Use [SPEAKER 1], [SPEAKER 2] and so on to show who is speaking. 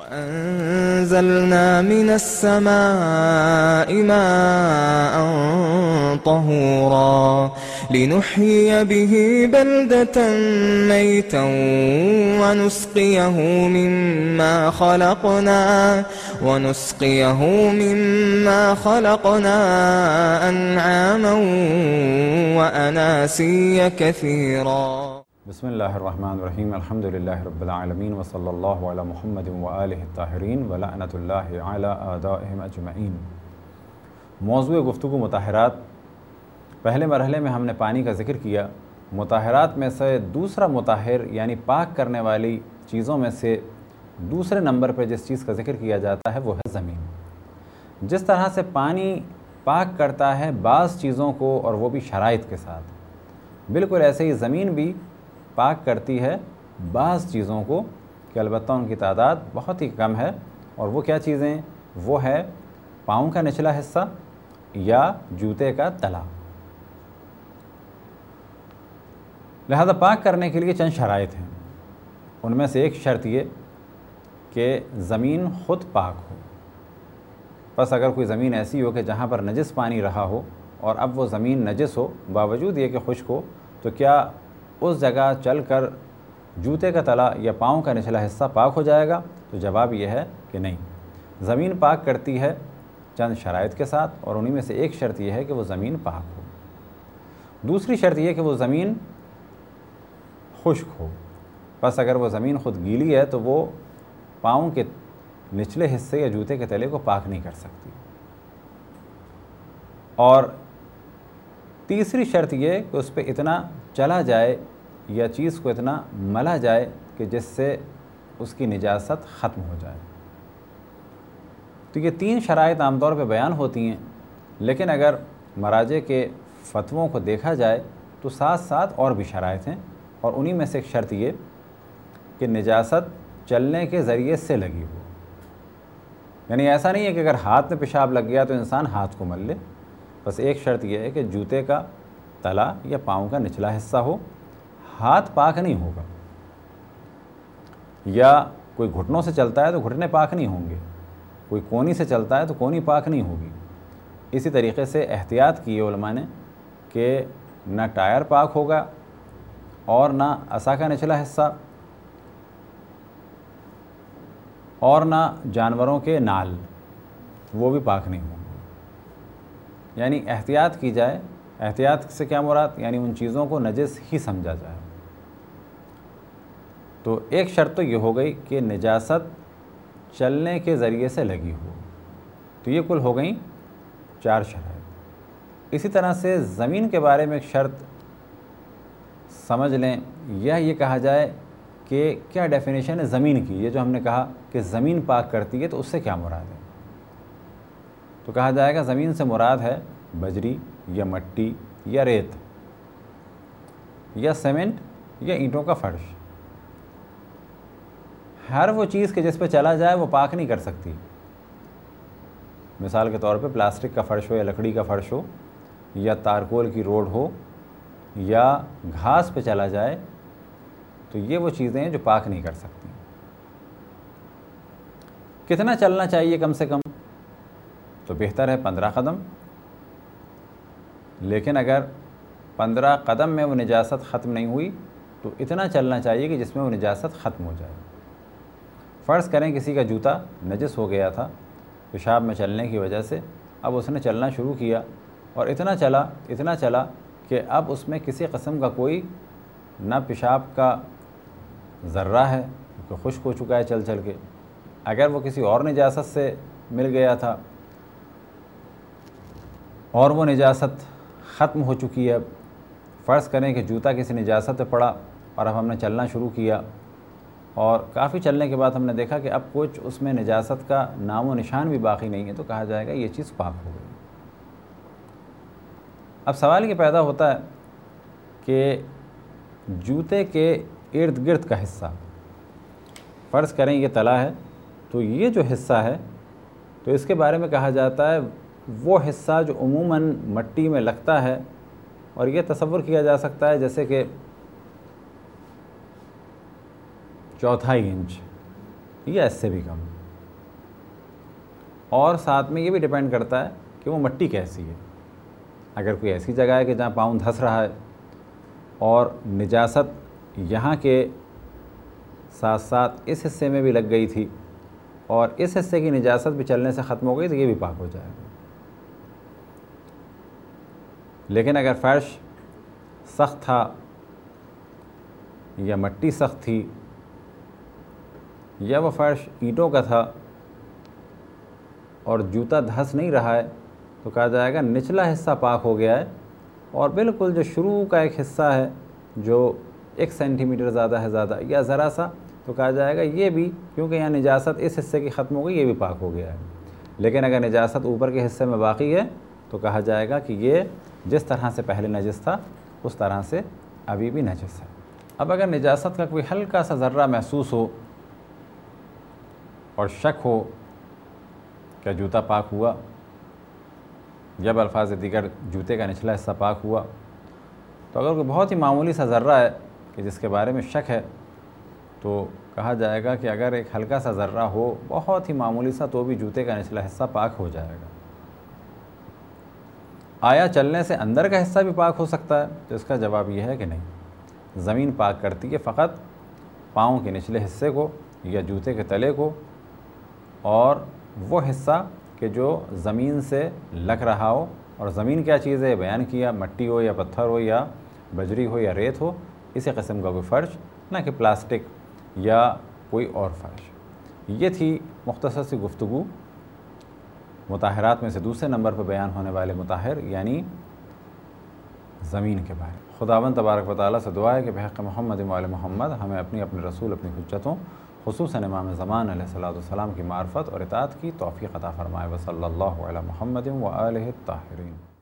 [SPEAKER 1] وأنزلنا من السماء ماء طهورا لنحيي به بلدة ميتا ونسقيه مما خلقنا أنعاما وأناسيا كثيرا.
[SPEAKER 2] बिस्मिल्लाहिर्रहमानिर्रहीम अल्हम्दुलिल्लाहि रब्बिल आलमीन व सल्लल्लाहु अला मुहम्मदिन व आलिहि ताहिरीन व लअनतुल्लाहि अला आदाइहिम अजमईन। मौज़ूए गुफ्तगू मुताहरात। पहले मरहले में हमने पानी का ज़िक्र किया। मुताहरात में से दूसरा मुताहिर यानी पाक करने वाली चीज़ों में से दूसरे नंबर पर जिस चीज़ का ज़िक्र किया जाता है वो है ज़मीन। जिस तरह से पानी पाक करता है बाज़ चीज़ों को और वो भी शराइत के साथ, बिल्कुल ऐसे ही ज़मीन भी पाक करती है बाज़ चीज़ों को कि अलबत्ता उनकी तादाद बहुत ही कम है। और वो क्या चीज़ें? वो है पाँव का निचला हिस्सा या जूते का तला। लिहाजा पाक करने के लिए चंद शराइत हैं। उनमें से एक शर्त ये कि ज़मीन ख़ुद पाक हो। बस अगर कोई ज़मीन ऐसी हो कि जहाँ पर नजिस पानी रहा हो और अब वो ज़मीन नजिस हो बावजूद ये कि खुश्क हो, तो क्या उस जगह चलकर जूते का तला या पाँव का निचला हिस्सा पाक हो जाएगा? तो जवाब यह है कि नहीं। ज़मीन पाक करती है चंद शराइत के साथ, और उन्हीं में से एक शर्त यह है कि वो ज़मीन पाक हो। दूसरी शर्त यह कि वो ज़मीन खुश्क हो। बस अगर वो ज़मीन ख़ुद गीली है तो वो पाँव के निचले हिस्से या जूते के तले को पाक नहीं कर सकती। और तीसरी शर्त ये कि उस पर इतना चला जाए या चीज़ को इतना मला जाए कि जिससे उसकी निजासत ख़त्म हो जाए। तो ये तीन शराइत आमतौर पर बयान होती हैं, लेकिन अगर मराजे के फ़तवों को देखा जाए तो साथ साथ और भी शराइत हैं, और उन्हीं में से एक शर्त ये कि निजासत चलने के ज़रिए से लगी हो। यानी ऐसा नहीं है कि अगर हाथ में पेशाब लग गया तो इंसान हाथ को मल ले। बस एक शर्त यह है कि जूते का तला या पाँव का निचला हिस्सा हो, हाथ पाक नहीं होगा। या कोई घुटनों से चलता है तो घुटने पाक नहीं होंगे, कोई कोनी से चलता है तो कोनी पाक नहीं होगी। इसी तरीके से एहतियात की है उलमा ने कि ना टायर पाक होगा और ना असा का निचला हिस्सा और ना जानवरों के नाल, वो भी पाक नहीं होंगे। यानी एहतियात की जाए। एहतियात से क्या मुराद? यानी उन चीज़ों को नजिस ही समझा जाए। तो एक शर्त तो ये हो गई कि निजासत चलने के ज़रिए से लगी हो। तो ये कुल हो गई चार शर्त। इसी तरह से ज़मीन के बारे में एक शर्त समझ लें, या ये कहा जाए कि क्या डेफिनेशन है ज़मीन की। ये जो हमने कहा कि ज़मीन पाक करती है, तो उससे क्या मुराद है? तो कहा जाएगा ज़मीन से मुराद है बजरी या मट्टी या रेत या सीमेंट या ईंटों का फर्श। हर वो चीज़ के जिस पे चला जाए वो पाक नहीं कर सकती। मिसाल के तौर पे प्लास्टिक का फ़र्श हो या लकड़ी का फ़र्श हो या तारकोल की रोड हो या घास पे चला जाए, तो ये वो चीज़ें हैं जो पाक नहीं कर सकती। कितना चलना चाहिए कम से कम? तो बेहतर है 15 कदम। लेकिन अगर 15 कदम में वो निजासत ख़त्म नहीं हुई तो इतना चलना चाहिए कि जिसमें वो निजासत ख़त्म हो जाए। फ़र्ज़ करें किसी का जूता नजिस हो गया था पेशाब में चलने की वजह से, अब उसने चलना शुरू किया और इतना चला कि अब उसमें किसी किस्म का कोई ना पेशाब का ज़र्रा है, क्योंकि खुश्क हो चुका है चल चल के। अगर वो किसी और निजासत से मिल गया था और वो निजासत ख़त्म हो चुकी है। फ़र्ज़ करें कि जूता किसी निजासत पे पड़ा और अब हमने चलना शुरू किया और काफ़ी चलने के बाद हमने देखा कि अब कुछ उसमें निजासत का नामो निशान भी बाकी नहीं है, तो कहा जाएगा ये चीज़ पाक हो गई। अब सवाल ये पैदा होता है कि जूते के इर्द गिर्द का हिस्सा, फ़र्ज़ करें ये तला है, तो ये जो हिस्सा है तो इसके बारे में कहा जाता है वो हिस्सा जो उमूमन मट्टी में लगता है, और ये तसव्वुर किया जा सकता है जैसे कि 1/4 इंच या इससे भी कम। और साथ में ये भी डिपेंड करता है कि वो मिट्टी कैसी है। अगर कोई ऐसी जगह है कि जहाँ पाँव धंस रहा है और निजासत यहाँ के साथ साथ इस हिस्से में भी लग गई थी और इस हिस्से की निजासत भी चलने से ख़त्म हो गई, तो ये भी पाक हो जाएगा। लेकिन अगर फ़र्श सख्त था या मिट्टी सख्त थी या वह फ़र्श ईंटों का था और जूता धंस नहीं रहा है, तो कहा जाएगा निचला हिस्सा पाक हो गया है और बिल्कुल जो शुरू का एक हिस्सा है जो 1 सेंटीमीटर ज़्यादा है ज़्यादा या ज़रा सा, तो कहा जाएगा ये भी, क्योंकि यहाँ निजासत इस हिस्से की ख़त्म हो गई, ये भी पाक हो गया है। लेकिन अगर निजासत ऊपर के हिस्से में बाकी है तो कहा जाएगा कि ये जिस तरह से पहले नजस था उस तरह से अभी भी नजस है। अब अगर निजासत का कोई हल्का सा ज़र्रा महसूस हो और शक हो क्या जूता पाक हुआ या अल्फाज दीगर जूते का निचला हिस्सा पाक हुआ, तो अगर कोई बहुत ही मामूली सा ज़र्रा है कि जिसके बारे में शक है, तो कहा जाएगा कि अगर एक हल्का सा ज़र्रा हो बहुत ही मामूली सा, तो भी जूते का निचला हिस्सा पाक हो जाएगा। आया चलने से अंदर का हिस्सा भी पाक हो सकता है? तो इसका जवाब यह है कि नहीं, ज़मीन पाक करती है फ़कत पाँव के निचले हिस्से को या जूते के तले को, और वो हिस्सा कि जो ज़मीन से लग रहा हो। और ज़मीन क्या चीज़ है बयान किया, मिट्टी हो या पत्थर हो या बजरी हो या रेत हो, इसी किस्म का कोई फ़र्श, ना कि प्लास्टिक या कोई और फ़र्श। ये थी मुख्तसर सी गुफ्तगू मुताहरात में से दूसरे नंबर पर बयान होने वाले मुताहिर यानी ज़मीन के बारे में। खुदावंद तबारक व तआला से दुआ है कि बहक़ मोहम्मद व आले मोहम्मद हमें अपने रसूल अपनी हुज्जतों खुसूसन इमाम ज़मान अलैहिस्सलाम की मार्फत और इताअत की तौफ़ीक़ अता फ़रमाए। व सल्लल्लाहु अला मुहम्मद व आलिहि ताहिरीन।